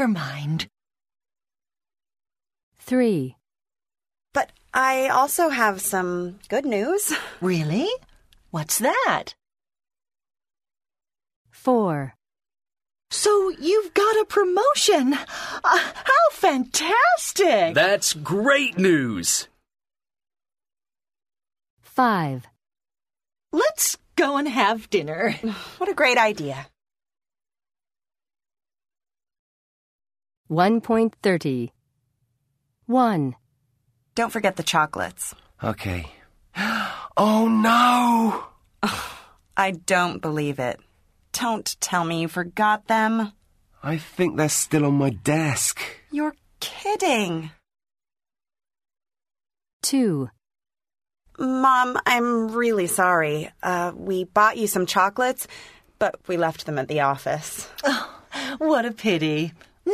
never mind. 3. But I also have some good news. Really? What's that? 4. So you've got a promotion. How fantastic! That's great news! 5. Let's go and have dinner. What a great idea. 1.30. 1. Don't forget the chocolates. Okay. Oh, no! I don't believe it. Don't tell me you forgot them. I think they're still on my desk. You're kidding. 2. Mom, I'm really sorry. We bought you some chocolates, but we left them at the office. What a pity.